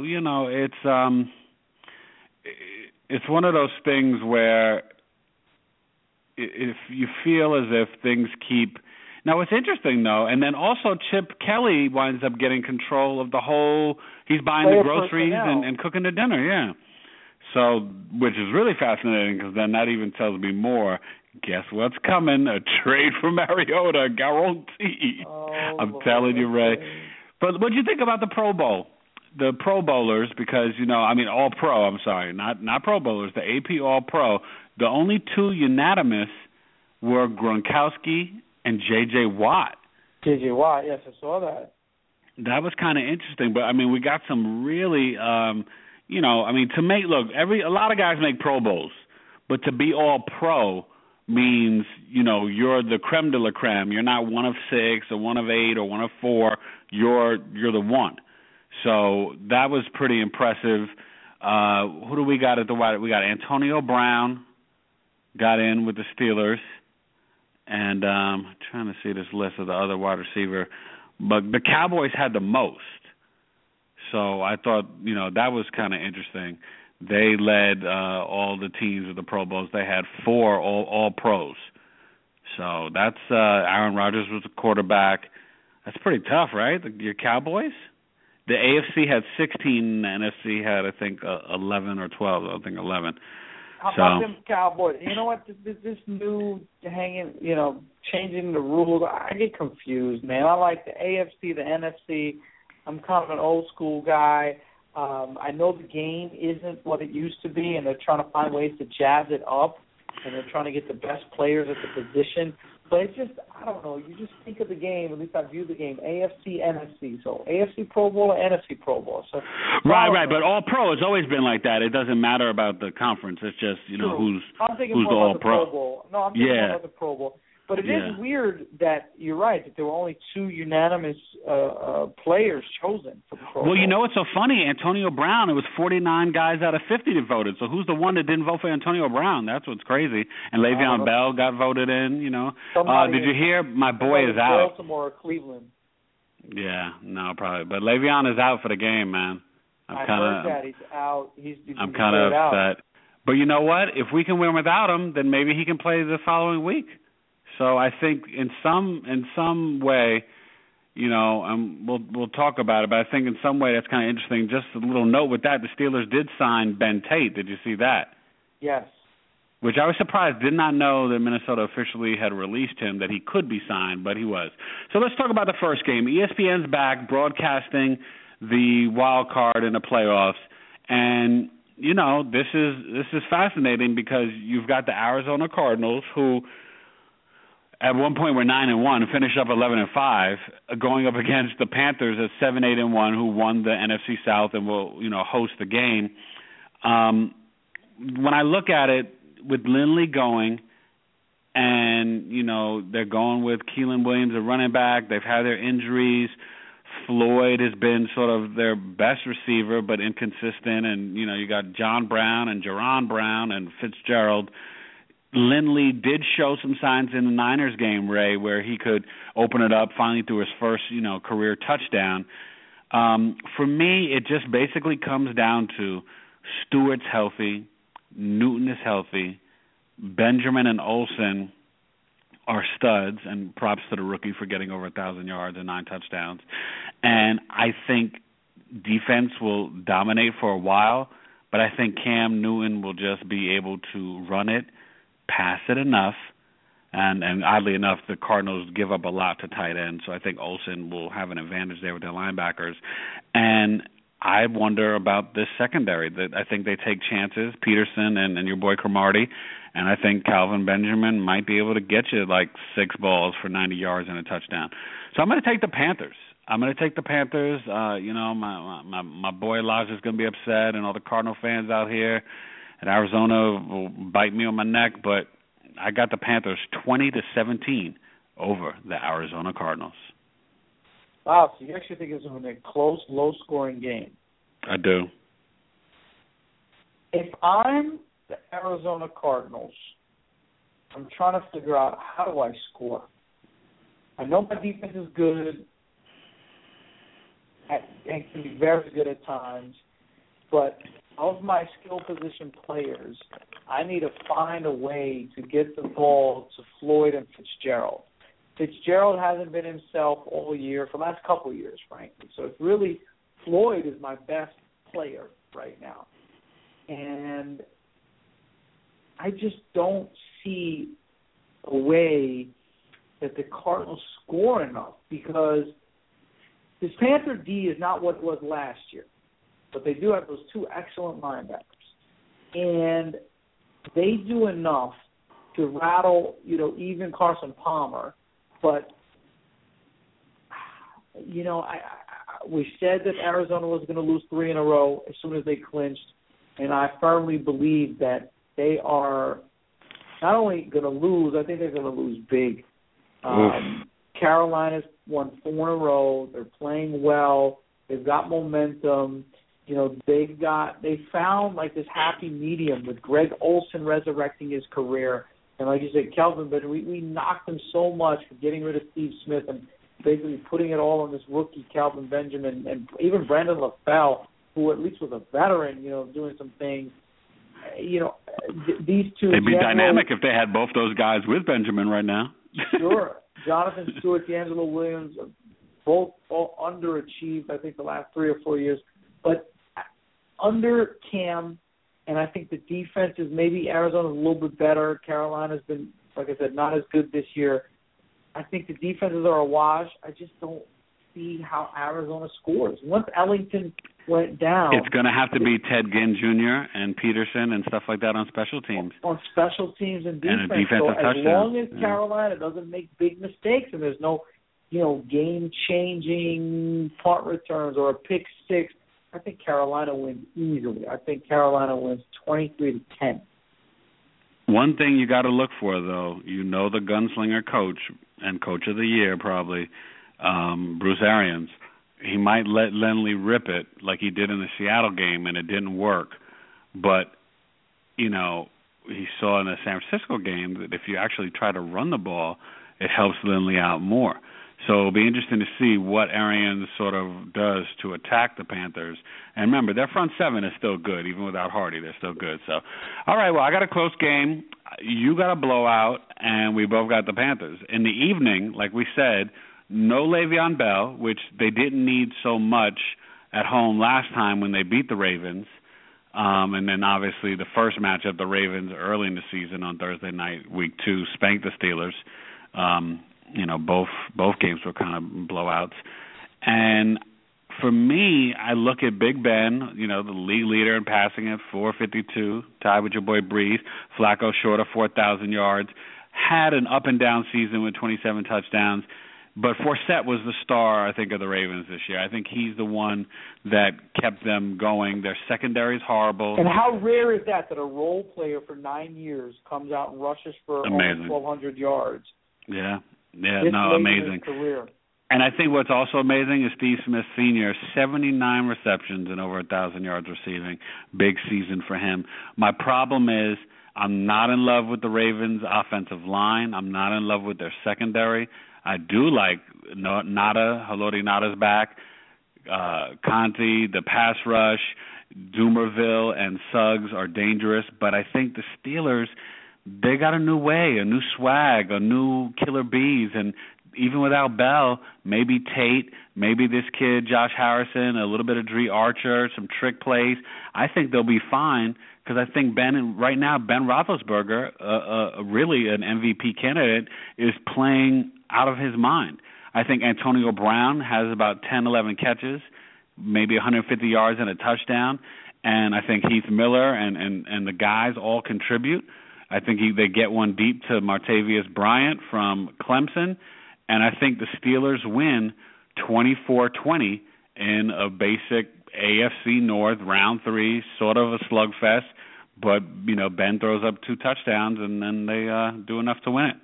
it's one of those things where if you feel as if things keep. Now, it's interesting, though, and then also Chip Kelly winds up getting control of the whole. He's buying the groceries and cooking the dinner, yeah. So, which is really fascinating because then that even tells me more. Guess what's coming? A trade for Mariota, guaranteed. I'm telling you, Ray. But what do you think about the Pro Bowl? The Pro Bowlers, because, All Pro, I'm sorry, not Pro Bowlers, the AP All Pro. The only 2 unanimous were Gronkowski and J.J. Watt. J.J. Watt, yes, I saw that. That was kind of interesting, but, we got some really, to make, look, a lot of guys make Pro Bowls, but to be All Pro means, you're the creme de la creme. You're not 1 of 6 or 1 of 8 or 1 of 4. You're the one. So that was pretty impressive. Who do we got at the wide? We got Antonio Brown got in with the Steelers. And I'm trying to see this list of the other wide receiver. But the Cowboys had the most. So I thought, that was kind of interesting. They led all the teams with the Pro Bowls. They had 4 all pros. So that's Aaron Rodgers was the quarterback. That's pretty tough, right? Your Cowboys? The AFC had 16, the NFC had, I think, 11 or 12. I think 11. How about them Cowboys? You know what? This new changing the rules, I get confused, man. I like the AFC, the NFC. I'm kind of an old school guy. I know the game isn't what it used to be, and they're trying to find ways to jazz it up, and they're trying to get the best players at the position. But it's just, I don't know, you just think of the game, at least I view the game, AFC, NFC. So AFC Pro Bowl or NFC Pro Bowl. So Right, but All Pro has always been like that. It doesn't matter about the conference. It's just, who's the All Pro. Pro Bowl. No, I'm thinking more about the Pro Bowl. But it is weird that you're right, that there were only 2 unanimous players chosen for the Pro Bowl. Well, what's so funny? Antonio Brown, it was 49 guys out of 50 that voted. So who's the one that didn't vote for Antonio Brown? That's what's crazy. And Le'Veon Bell got voted in, Did you hear? My boy is out. Baltimore or Cleveland. Yeah, no, probably. But Le'Veon is out for the game, man. I heard that. He's out. I'm kind of upset. But you know what? If we can win without him, then maybe he can play the following week. So I think in some way, we'll talk about it, but I think in some way that's kind of interesting. Just a little note with that, the Steelers did sign Ben Tate. Did you see that? Yes. Which I was surprised. Did not know that Minnesota officially had released him, that he could be signed, but he was. So let's talk about the first game. ESPN's back broadcasting the wild card in the playoffs. And, this is fascinating because you've got the Arizona Cardinals who – at one point we're 9-1, finished up 11-5, going up against the Panthers at 7-8-1, who won the NFC South and will, host the game. When I look at it, with Lindley going, and they're going with Keelan Williams, a running back. They've had their injuries. Floyd has been sort of their best receiver, but inconsistent. And you got John Brown and Jaron Brown and Fitzgerald. Lindley did show some signs in the Niners game, Ray, where he could open it up, finally threw his first, career touchdown. For me, it just basically comes down to Stewart's healthy, Newton is healthy, Benjamin and Olsen are studs, and props to the rookie for getting over 1,000 yards and 9 touchdowns. And I think defense will dominate for a while, but I think Cam Newton will just be able to run it, pass it enough, and oddly enough, the Cardinals give up a lot to tight ends, so I think Olsen will have an advantage there with their linebackers. And I wonder about this secondary. I think they take chances, Peterson and your boy Cromartie, and I think Calvin Benjamin might be able to get you like 6 balls for 90 yards and a touchdown. So I'm going to take the Panthers. My boy Elijah's going to be upset, and all the Cardinal fans out here and Arizona will bite me on my neck, but I got the Panthers 20-17 over the Arizona Cardinals. Wow, so you actually think it's going to be a close, low-scoring game? I do. If I'm the Arizona Cardinals, I'm trying to figure out how do I score. I know my defense is good and can be very good at times, but of my skill position players, I need to find a way to get the ball to Floyd and Fitzgerald. Fitzgerald hasn't been himself all year, for the last couple of years, frankly. So it's really, Floyd is my best player right now. And I just don't see a way that the Cardinals score enough, because this Panther D is not what it was last year. But they do have those 2 excellent linebackers. And they do enough to rattle, even Carson Palmer. But, we said that Arizona was going to lose 3 in a row as soon as they clinched. And I firmly believe that they are not only going to lose, I think they're going to lose big. Carolina's won 4 in a row. They're playing well. They've got momentum. They found like this happy medium with Greg Olsen resurrecting his career. And like you said, Kelvin, but we knocked him so much for getting rid of Steve Smith and basically putting it all on this rookie, Calvin Benjamin, and even Brandon LaFell, who at least was a veteran, doing some things. These 2. They'd be dynamic if they had both those guys with Benjamin right now. Sure. Jonathan Stewart, D'Angelo Williams, both all underachieved, I think, the last 3 or 4 years. But under Cam, and I think the defense is maybe Arizona's a little bit better. Carolina's been, like I said, not as good this year. I think the defenses are a wash. I just don't see how Arizona scores. Once Ellington went down, it's going to have to be Ted Ginn Jr. and Peterson and stuff like that on special teams. On special teams and defense. And a defensive touchdown. As long as Carolina doesn't make big mistakes and there's no, game-changing punt returns or a pick six, I think Carolina wins easily. I think Carolina wins 23-10. One thing you got to look for, though, the gunslinger coach and coach of the year probably, Bruce Arians. He might let Lindley rip it like he did in the Seattle game, and it didn't work. But, he saw in the San Francisco game that if you actually try to run the ball, it helps Lindley out more. So it'll be interesting to see what Arians sort of does to attack the Panthers. And remember, their front seven is still good. Even without Hardy, they're still good. So, all right, well, I got a close game. You got a blowout, and we both got the Panthers. In the evening, like we said, no Le'Veon Bell, which they didn't need so much at home last time when they beat the Ravens. And then, obviously, the first matchup, the Ravens early in the season on Thursday night, week 2, spanked the Steelers. Both games were kind of blowouts. And for me, I look at Big Ben, the league leader in passing at 452, tied with your boy Breeze. Flacco short of 4,000 yards. Had an up-and-down season with 27 touchdowns. But Forsett was the star, I think, of the Ravens this year. I think he's the one that kept them going. Their secondary is horrible. And how rare is that a role player for 9 years comes out and rushes for almost 1,200 yards? Yeah, amazing. Career. And I think what's also amazing is Steve Smith Sr., 79 receptions and over 1,000 yards receiving. Big season for him. My problem is I'm not in love with the Ravens' offensive line. I'm not in love with their secondary. I do like Haloti Ngata's back, Conti, the pass rush, Dumerville and Suggs are dangerous. But I think the Steelers, they got a new way, a new swag, a new killer bees. And even without Bell, maybe Tate, maybe this kid, Josh Harrison, a little bit of Dre Archer, some trick plays. I think they'll be fine because I think Ben Roethlisberger, really an MVP candidate, is playing out of his mind. I think Antonio Brown has about 10, 11 catches, maybe 150 yards and a touchdown. And I think Heath Miller and the guys all contribute. I think they get one deep to Martavius Bryant from Clemson. And I think the Steelers win 24-20 in a basic AFC North round 3, sort of a slugfest. But, Ben throws up 2 touchdowns, and then they do enough to win it.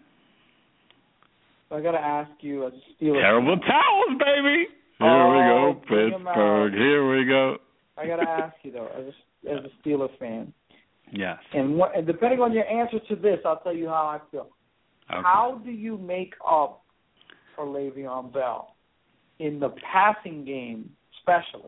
I got to ask you as a Steelers Terrible fan. towels, baby! Here we go, Pittsburgh. Here we go. I got to ask you, though, as a Steelers fan. Yes. And depending on your answer to this, I'll tell you how I feel. Okay. How do you make up for Le'Veon Bell in the passing game, especially?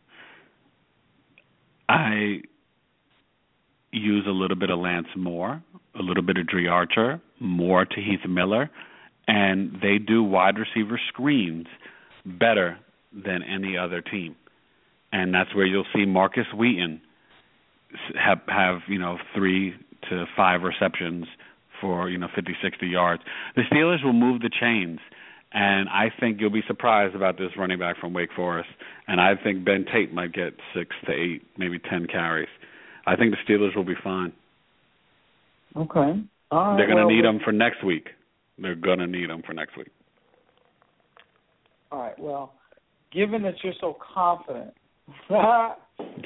I use a little bit of Lance Moore, a little bit of Dre Archer, more to Heath Miller, and they do wide receiver screens better than any other team. And that's where you'll see Marcus Wheaton have 3 to 5 receptions for 50, 60 yards. The Steelers will move the chains, and I think you'll be surprised about this running back from Wake Forest. And I think Ben Tate might get 6 to 8, maybe 10 carries. I think the Steelers will be fine. Okay. All right. They're going to need them for next week. They're going to need them for next week. All right. Well, given that you're so confident, I'll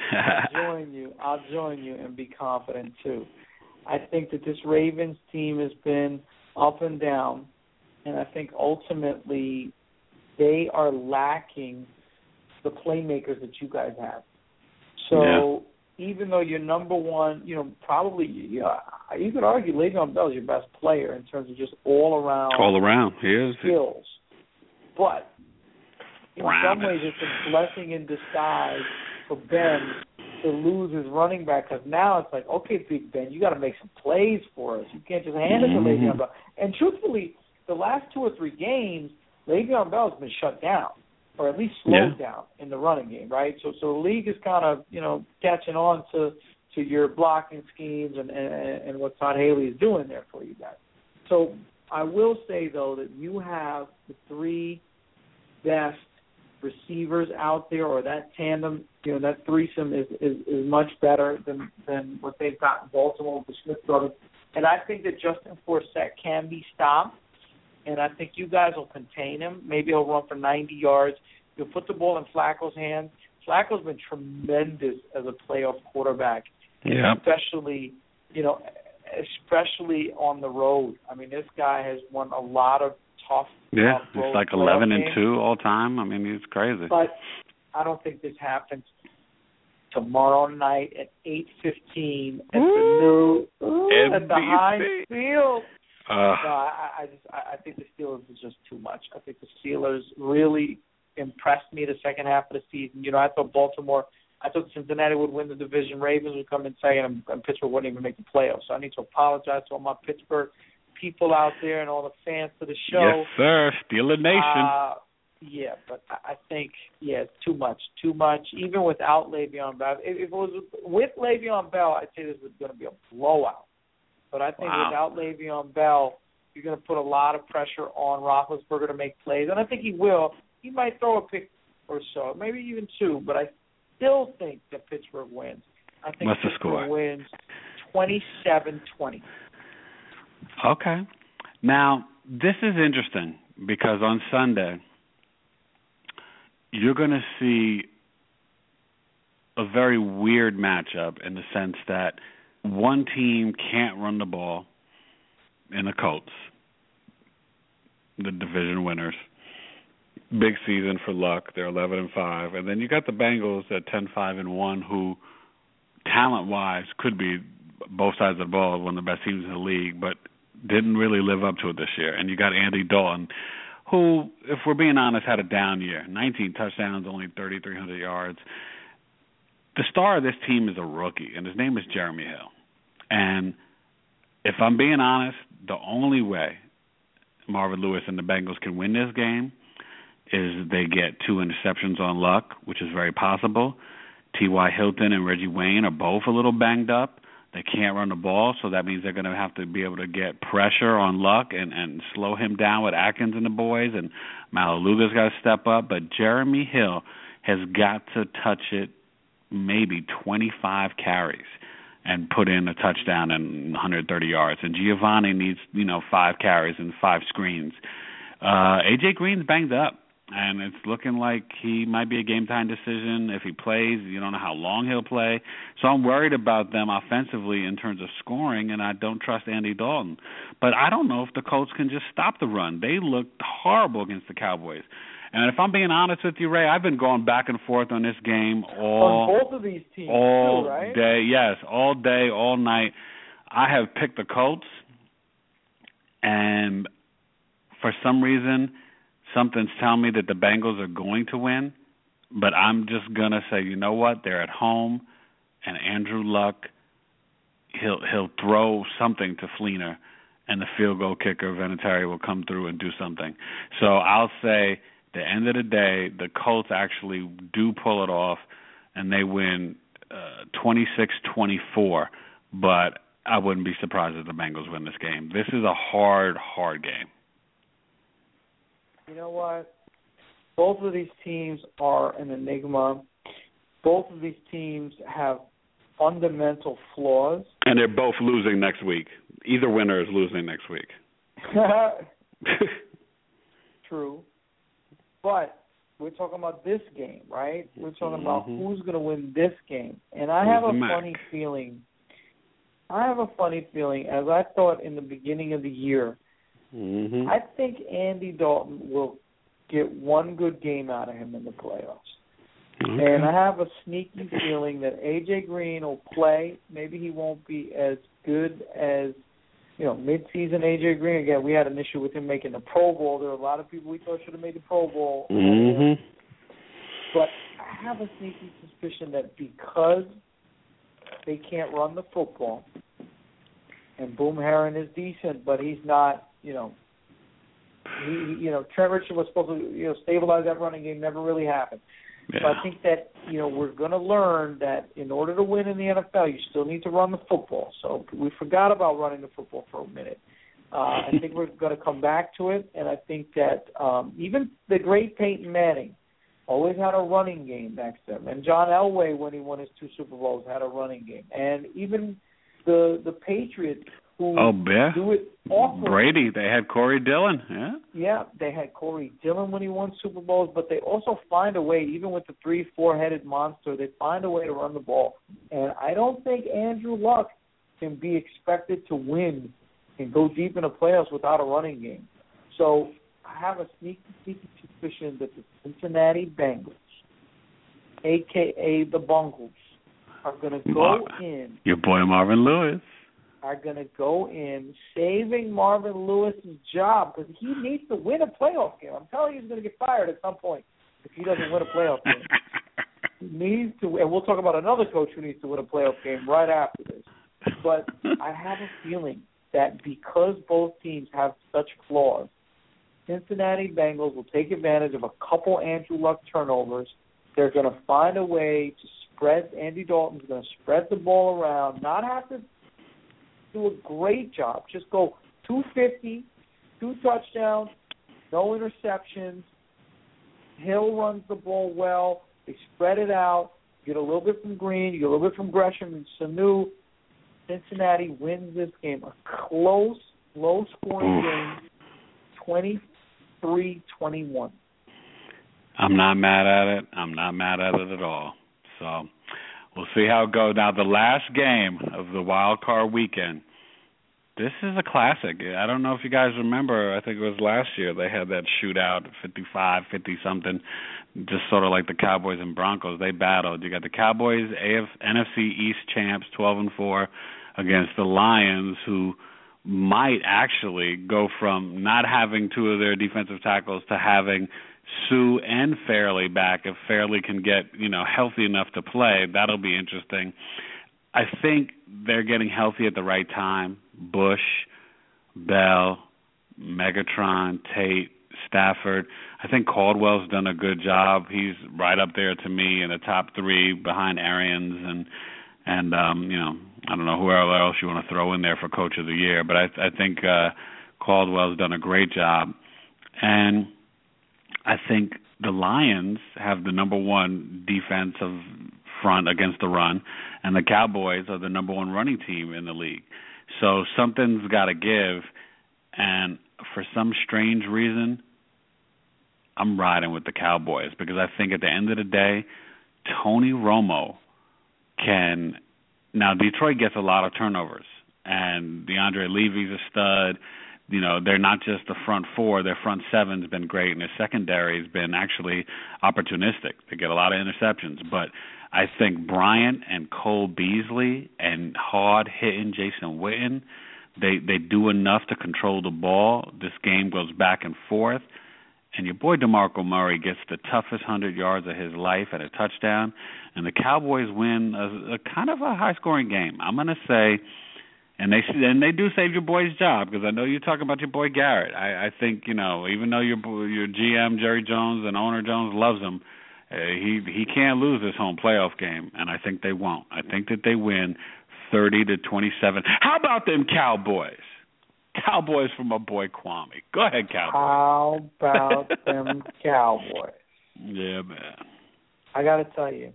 join you and be confident too. I think that this Ravens team has been up and down, and I think ultimately they are lacking the playmakers that you guys have. So even though you're number one, probably you could argue Le'Veon Bell is your best player in terms of just all around he is skills. But in some ways, it's a blessing in disguise for Ben to lose his running back, because now it's like, okay, Big Ben, you got to make some plays for us. You can't just hand it to Le'Veon Bell. And truthfully, the last 2 or 3 games, Le'Veon Bell has been shut down. or at least slowed down in the running game, right? So the league is kind of, catching on to your blocking schemes and what Todd Haley is doing there for you guys. So I will say, though, that you have the three best receivers out there, or that tandem, that threesome is much better than what they've got in Baltimore with the Smith brothers. And I think that Justin Forsett can be stopped, and I think you guys will contain him. Maybe he'll run for 90 yards. You'll put the ball in Flacco's hands. Flacco's been tremendous as a playoff quarterback, especially on the road. I mean, this guy has won a lot of tough road. It's like 11-2 all time. I mean, it's crazy. But I don't think this happens tomorrow night at 8:15 at the Heinz Field. No, I think the Steelers is just too much. I think the Steelers really impressed me the second half of the season. I thought Cincinnati would win the division. Ravens would come in second, and Pittsburgh wouldn't even make the playoffs. So I need to apologize to all my Pittsburgh people out there and all the fans of the show. Yes, sir. Steeler Nation. Yeah, but I think, it's too much. Too much, even without Le'Veon Bell. If it was with Le'Veon Bell, I'd say this was going to be a blowout. But I think without Le'Veon Bell, you're going to put a lot of pressure on Roethlisberger to make plays. And I think he will. He might throw a pick or so, maybe even two, but I still think that Pittsburgh wins. I think Pittsburgh wins 27-20. Okay. Now, this is interesting because on Sunday, you're going to see a very weird matchup in the sense that one team can't run the ball in the Colts, the division winners. Big season for Luck. They're 11-5. And then you got the Bengals at 10-5-1 who, talent-wise, could be both sides of the ball, one of the best teams in the league, but didn't really live up to it this year. And you got Andy Dalton, who, if we're being honest, had a down year. 19 touchdowns, only 3,300 yards. The star of this team is a rookie, and his name is Jeremy Hill. And if I'm being honest, the only way Marvin Lewis and the Bengals can win this game is they get 2 interceptions on Luck, which is very possible. T.Y. Hilton and Reggie Wayne are both a little banged up. They can't run the ball, so that means they're going to have to be able to get pressure on Luck and slow him down with Atkins and the boys, and Malaluga's got to step up. But Jeremy Hill has got to touch it maybe 25 carries and put in a touchdown and 130 yards. And Giovanni needs, 5 carries and 5 screens. A.J. Green's banged up, and it's looking like he might be a game-time decision. If he plays, you don't know how long he'll play. So I'm worried about them offensively in terms of scoring, and I don't trust Andy Dalton. But I don't know if the Colts can just stop the run. They looked horrible against the Cowboys. And if I'm being honest with you, Ray, I've been going back and forth on this game on both of these teams all too, right? Day. Yes, all day, all night. I have picked the Colts, and for some reason, something's telling me that the Bengals are going to win. But I'm just gonna say, you know what? They're at home, and Andrew Luck, he'll throw something to Fleener, and the field goal kicker Vinatieri will come through and do something. So I'll say, the end of the day, the Colts actually do pull it off, and they win 26-24. But I wouldn't be surprised if the Bengals win this game. This is a hard game. You know what? Both of these teams are an enigma. Both of these teams have fundamental flaws. And they're both losing next week. Either winner is losing next week. True. But we're talking about this game, right? We're talking about who's going to win this game. And I have a funny feeling. As I thought in the beginning of the year, I think Andy Dalton will get one good game out of him in the playoffs. Okay. And I have a sneaky feeling that A.J. Green will play. Maybe he won't be as good as, mid-season A.J. Green. Again, we had an issue with him making the Pro Bowl. There were a lot of people we thought should have made the Pro Bowl. But I have a sneaky suspicion that because they can't run the football, and Boom Herron is decent, but he's not, Trent Richardson was supposed to, stabilize that running game. Never really happened. Yeah. So I think that, we're going to learn that in order to win in the NFL, you still need to run the football. So we forgot about running the football for a minute. I think we're going to come back to it, and I think that even the great Peyton Manning always had a running game back then. And John Elway, when he won his 2 Super Bowls, had a running game. And even the Patriots, who do it awful. Brady, they had Corey Dillon, yeah? Yeah, they had Corey Dillon when he won Super Bowls, but they also find a way, even with the 3-4-headed monster, they find a way to run the ball. And I don't think Andrew Luck can be expected to win and go deep in the playoffs without a running game. So I have a sneaky suspicion that the Cincinnati Bengals, a.k.a. the Bungles, are going to go in. Your boy Marvin Lewis. Are going to go in saving Marvin Lewis's job because he needs to win a playoff game. I'm telling you he's going to get fired at some point if he doesn't win a playoff game. He needs to, and we'll talk about another coach who needs to win a playoff game right after this. But I have a feeling that because both teams have such flaws, Cincinnati Bengals will take advantage of a couple Andrew Luck turnovers. They're going to find a way to spread. Andy Dalton's going to spread the ball around, not have to do a great job. Just go 250, 2 touchdowns, no interceptions. Hill runs the ball well. They spread it out. You get a little bit from Green. You get a little bit from Gresham and Sanu. Cincinnati wins this game. A close, low-scoring game, 23-21. I'm not mad at it. I'm not mad at it at all. So we'll see how it goes. Now, the last game of the wild card weekend, this is a classic. I don't know if you guys remember. I think it was last year they had that shootout, 55, 50-something, just sort of like the Cowboys and Broncos. They battled. You got the Cowboys, NFC East champs, 12-4, against the Lions, who might actually go from not having 2 of their defensive tackles to having Sue and Fairley back. If Fairley can get, healthy enough to play, that'll be interesting. I think they're getting healthy at the right time. Bush, Bell, Megatron, Tate, Stafford. I think Caldwell's done a good job. He's right up there to me in the top 3 behind Arians and I don't know who else you want to throw in there for Coach of the Year, but I think Caldwell's done a great job. And I think the Lions have the number 1 defensive front against the run, and the Cowboys are the number 1 running team in the league. So something's got to give, and for some strange reason, I'm riding with the Cowboys because I think at the end of the day, Tony Romo can – now Detroit gets a lot of turnovers, and DeAndre Levy's a stud. They're not just the front 4. Their front 7's been great, and their secondary has been actually opportunistic. They get a lot of interceptions. But I think Bryant and Cole Beasley and hard-hitting Jason Witten, they do enough to control the ball. This game goes back and forth. And your boy DeMarco Murray gets the toughest 100 yards of his life at a touchdown. And the Cowboys win a kind of a high-scoring game. I'm going to say... And they do save your boy's job because I know you're talking about your boy Garrett. I think even though your GM Jerry Jones and owner Jones loves him, he can't lose this home playoff game, and I think they won't. I think that they win 30-27. How about them Cowboys? Cowboys from my boy Kwame. Go ahead, Cowboys. How about them Cowboys? Yeah, man. I got to tell you,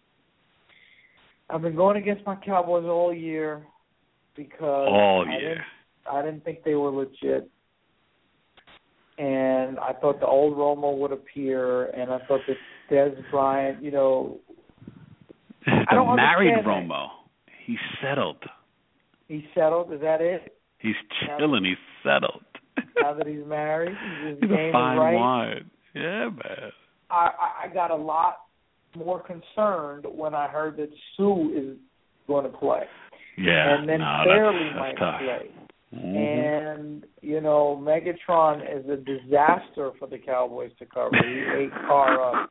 I've been going against my Cowboys all year. Because I didn't think they were legit, and I thought the old Romo would appear, and I thought that Dez Bryant, I don't married understand Romo. He's settled. He's settled. Is that it? He's chilling. He's settled. Now that he's married, he's a fine wine. Yeah, man. I got a lot more concerned when I heard that Sue is going to play. Yeah, and then Fairley might tough. play. Mm-hmm. And, Megatron is a disaster for the Cowboys to cover. He ate Carr up.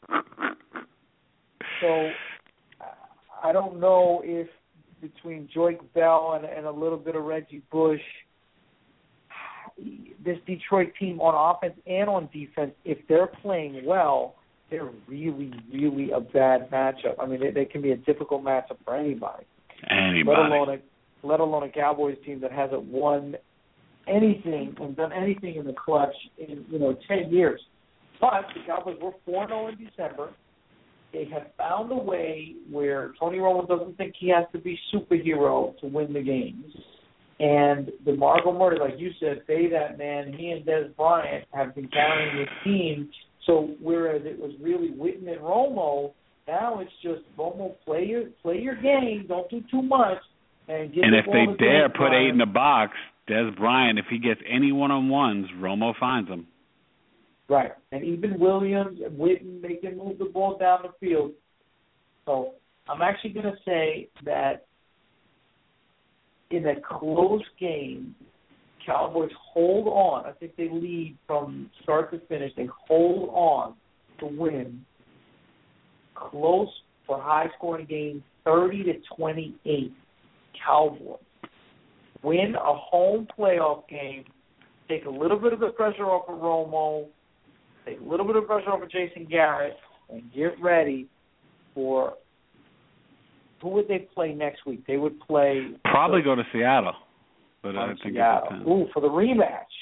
So I don't know if between Joique Bell and a little bit of Reggie Bush, this Detroit team on offense and on defense, if they're playing well, they're really, really a bad matchup. I mean, they can be a difficult matchup for anybody. Let alone a Cowboys team that hasn't won anything and done anything in the clutch in 10 years. But the Cowboys were 4-0 in December. They have found a way where Tony Romo doesn't think he has to be superhero to win the games. And DeMarco Murray, like you said, pay that man. He and Des Bryant have been carrying the team. So whereas it was really Witten and Romo, now it's just Romo, play your game, don't do too much, and get. And if they dare put 8 in the box, Des Bryant, if he gets any one-on-ones, Romo finds him. Right, and even Williams and Witten, they can move the ball down the field. So I'm actually going to say that in a close game, Cowboys hold on. I think they lead from start to finish. They hold on to win. Close for high-scoring game, 30-28. Cowboys win a home playoff game. Take a little bit of the pressure off of Romo. Take a little bit of pressure off of Jason Garrett, and get ready for. Who would they play next week? They would play probably go to Seattle. But I think Seattle. Ooh, for the rematch.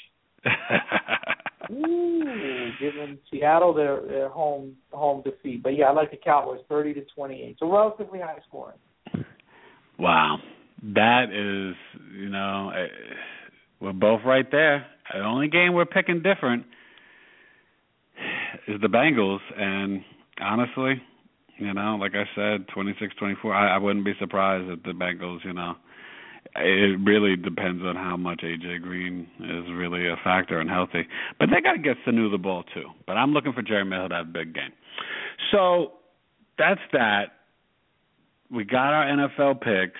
Giving Seattle their home defeat. But yeah, I like the Cowboys 30-28. So relatively high scoring. Wow, that is we're both right there. The only game we're picking different is the Bengals, and honestly, like I said, 26-24. I wouldn't be surprised if the Bengals, It really depends on how much A.J. Green is really a factor and healthy. But they got to get Sanu the ball, too. But I'm looking for Jeremy Hill to have a big game. So that's that. We got our NFL picks.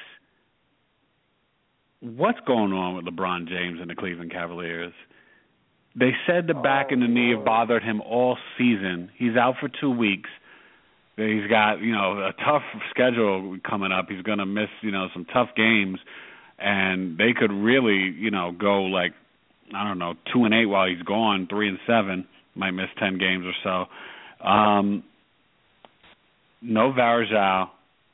What's going on with LeBron James and the Cleveland Cavaliers? They said the back and the knee have bothered him all season. He's out for 2 weeks. He's got, a tough schedule coming up. He's going to miss, some tough games. And they could really, go 2-8 while he's gone, 3-7. Might miss 10 games or so. No Varejao.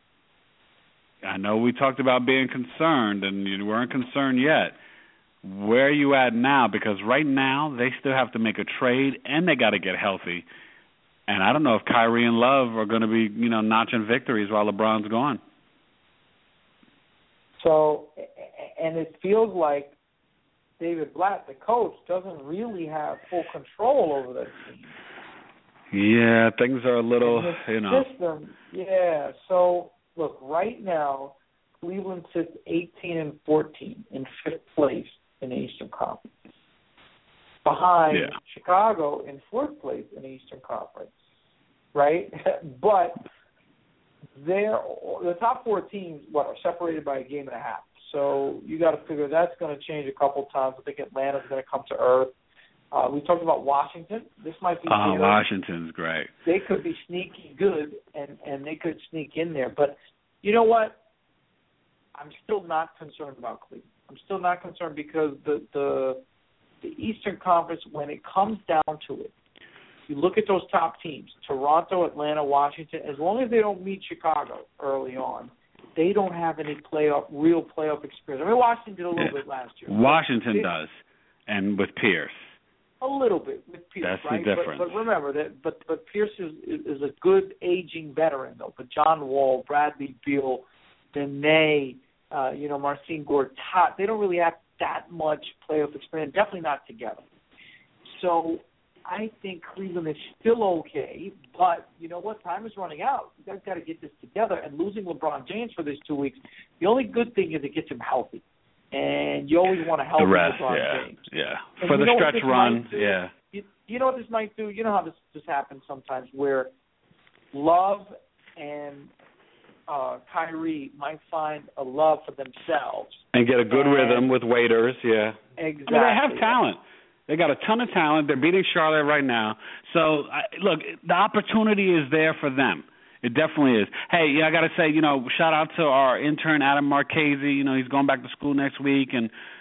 I know we talked about being concerned, and you weren't concerned yet. Where are you at now? Because right now they still have to make a trade, and they got to get healthy. And I don't know if Kyrie and Love are going to be, notching victories while LeBron's gone. So, and it feels like David Blatt, the coach, doesn't really have full control over that team. Yeah, things are a little, system, yeah. So, look, right now, Cleveland sits 18-14 in 5th place in the Eastern Conference. Behind Chicago in 4th place in the Eastern Conference, right? But the top 4 teams, are separated by a game and a half. So you got to figure that's going to change a couple times. I think Atlanta's going to come to earth. We talked about Washington. This might be Washington's great. They could be sneaky good, and they could sneak in there. But you know what? I'm still not concerned about Cleveland. I'm still not concerned because the Eastern Conference, when it comes down to it, you look at those top teams, Toronto, Atlanta, Washington, as long as they don't meet Chicago early on, they don't have any real playoff experience. I mean, Washington did a little bit last year. Washington does, and with Pierce. A little bit with Pierce, that's right? the difference. But remember that. But Pierce is a good aging veteran though. But John Wall, Bradley Beal, Dene, Marcin Gortat, they don't really have that much playoff experience. Definitely not together. So I think Cleveland is still okay. But you know what? Time is running out. You guys got to get this together. And losing LeBron James for these 2 weeks, the only good thing is it gets him healthy. And you always want to help LeBron James. Yeah. For the stretch run, You know what this might do? You know how this happens sometimes where Love and Kyrie might find a love for themselves. And get a good rhythm with waiters, Exactly. I mean, they have talent. They got a ton of talent. They're beating Charlotte right now. So, look, the opportunity is there for them. It definitely is. Hey, I got to say, shout out to our intern, Adam Marchese. He's going back to school next week, and,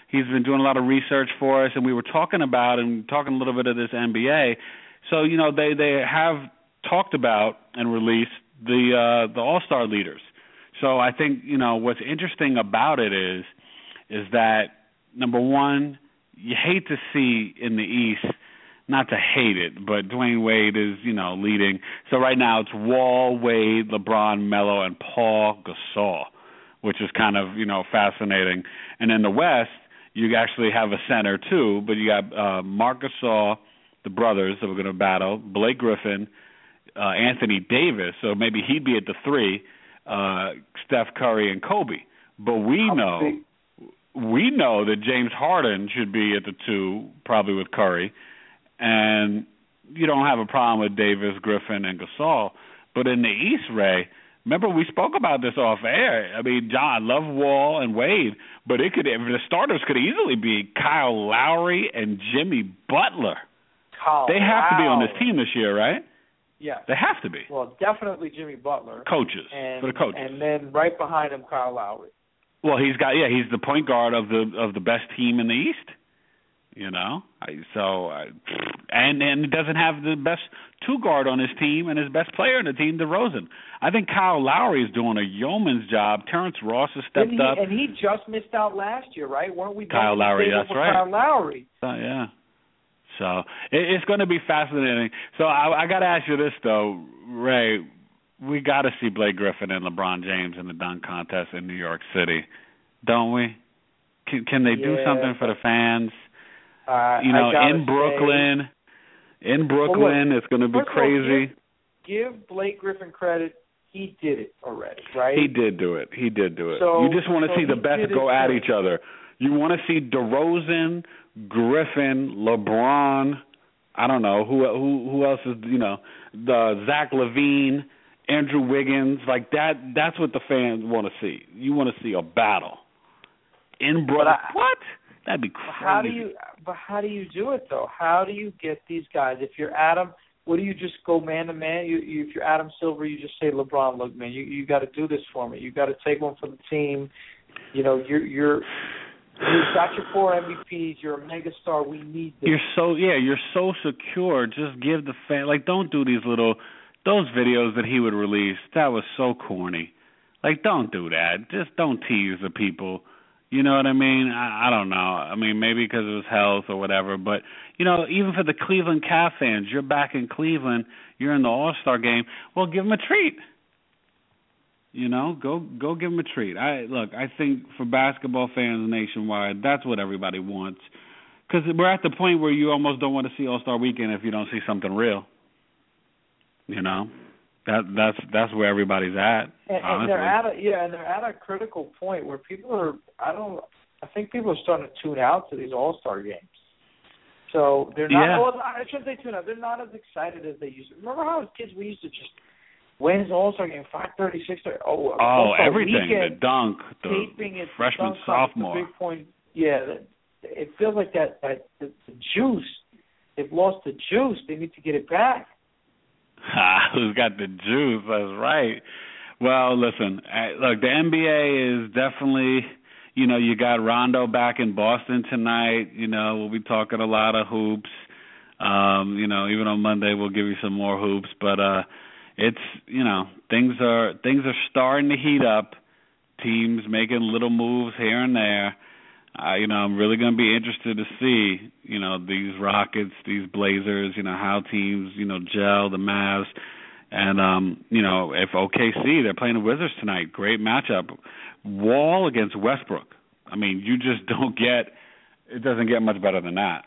He's been doing a lot of research for us, and we were talking a little bit of this NBA. So, they have talked about and released the All-Star leaders. So I think, what's interesting about it is that, number one, you hate to see in the East, not to hate it, but Dwayne Wade is, leading. So right now it's Wall, Wade, LeBron, Melo, and Paul Gasol, which is kind of, fascinating. And in the West, you actually have a center too, but you got Marc Gasol, the brothers that were going to battle, Blake Griffin, Anthony Davis, so maybe he'd be at the 3, Steph Curry and Kobe. But we know that James Harden should be at the 2, probably with Curry, and you don't have a problem with Davis, Griffin, and Gasol. But in the East, Ray, remember we spoke about this off air. I mean, John, I love Wall and Wade, but the starters could easily be Kyle Lowry and Jimmy Butler. They have to be on this team this year, right? Yeah. They have to be. Well, definitely Jimmy Butler. For the coaches. And then right behind him, Kyle Lowry. Well, he's the point guard of the best team in the East. And he doesn't have the best 2 guard on his team, and his best player on the team, DeRozan. I think Kyle Lowry is doing a yeoman's job. Terrence Ross has stepped up. And he just missed out last year, right? Weren't we? Kyle Lowry, that's right. Kyle Lowry. Yeah. So it's going to be fascinating. So I got to ask you this, though, Ray. We got to see Blake Griffin and LeBron James in the dunk contest in New York City, don't we? Can they do something for the fans? In Brooklyn. It's going to be crazy. Give Blake Griffin credit. He did it already, right? He did do it. So, you just want to see the best go at each other. You want to see DeRozan, Griffin, LeBron. I don't know who else is. The Zach LaVine, Andrew Wiggins, like that. That's what the fans want to see. You want to see a battle in Brooklyn. What? That'd be crazy. How do you do it though? How do you get these guys? If you're Adam, what do you just go man to man? If you're Adam Silver, you just say, LeBron, look, man, you got to do this for me. You got to take one for the team. You've got your 4 MVPs. You're a megastar. We need this. You're so secure. Just give the fan, don't do those videos that he would release. That was so corny. Don't do that. Just don't tease the people. You know what I mean? I don't know. I mean, maybe because of his health or whatever. But, even for the Cleveland Cavs fans, you're back in Cleveland. You're in the All-Star game. Well, give him a treat. Go give him a treat. I think for basketball fans nationwide, that's what everybody wants. Because we're at the point where you almost don't want to see All-Star Weekend if you don't see something real. That's where everybody's at. And they're at a critical point where people are. I think people are starting to tune out to these All-Star games. So they're not. Yeah. Well, I shouldn't say tune out. They're not as excited as they used to. Remember how as kids we used to just. When's the All-Star game? 5:30, 6:30. Everything. Weekend, the dunk, the taping it, freshman, dunk, sophomore. The big point. Yeah, it feels like that the juice. They've lost the juice. They need to get it back. Who's got the juice? That's right. Well, listen, look, the NBA is definitely, you got Rondo back in Boston tonight. We'll be talking a lot of hoops. Even on Monday we'll give you some more hoops. But it's, things are starting to heat up. Teams making little moves here and there. I'm really going to be interested to see, these Rockets, these Blazers, how teams, gel, the Mavs. And, if OKC, they're playing the Wizards tonight, great matchup. Wall against Westbrook. I mean, you just it doesn't get much better than that.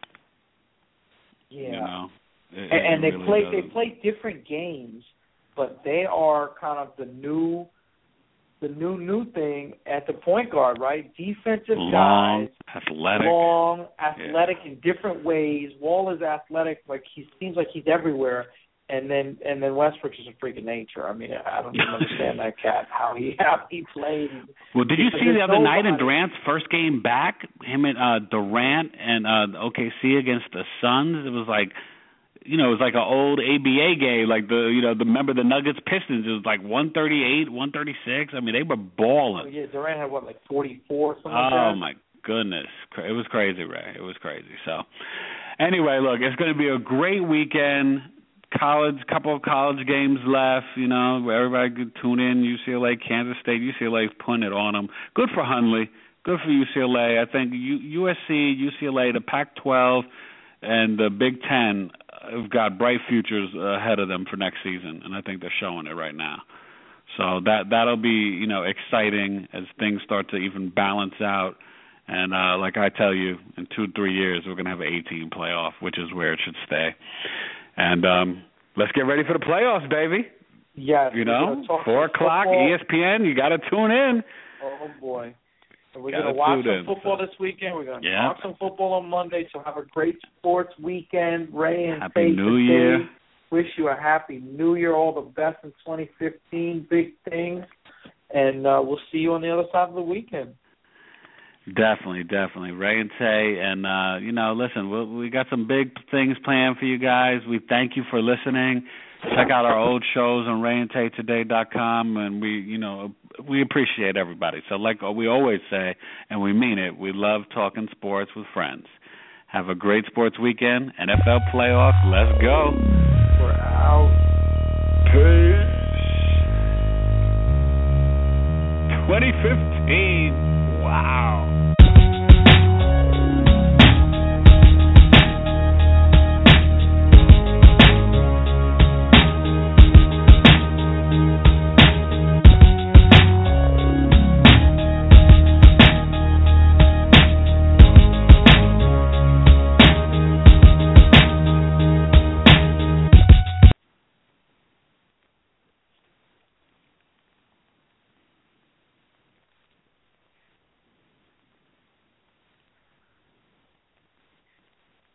Yeah. They play different games, but they are kind of the new thing at the point guard, right? Defensive guys, athletic in different ways. Wall is athletic, he seems like he's everywhere, and then Westbrook is a freak of nature. I mean, I don't even understand that cat how he played. Well, did you see the other night in Durant's first game back, him and Durant and OKC against the Suns? It was like. It was like an old ABA game, like remember the Nuggets Pistons? It was like 138, 136. I mean, they were balling. Yeah, Durant had 44, something like that? Oh my goodness. It was crazy, Ray. It was crazy. So, anyway, look, it's going to be a great weekend. Couple of college games left, you know, where everybody could tune in. UCLA, Kansas State. UCLA is putting it on them. Good for Hundley. Good for UCLA. I think USC, UCLA, the Pac-12, and the Big Ten have got bright futures ahead of them for next season, and I think they're showing it right now. So that'll be, you know, exciting as things start to even balance out. And like I tell you, in 2-3 years, we're going to have an 18 playoff, which is where it should stay. And let's get ready for the playoffs, baby. Yes. You know, 4 o'clock, ESPN, you got to tune in. Oh, boy. So we're going to watch some football this weekend. We're going to talk some football on Monday. So have a great sports weekend. Ray and Happy New Year. Wish you a happy New Year, all the best in 2015, big things, and we'll see you on the other side of the weekend. Definitely. Ray and Tay, and, you know, listen, we got some big things planned for you guys. We thank you for listening. Check out our old shows on RayandTayToday.com, and we appreciate everybody. So like we always say, and we mean it, we love talking sports with friends. Have a great sports weekend. NFL playoffs, let's go. We're out. Peace. 2015. Wow.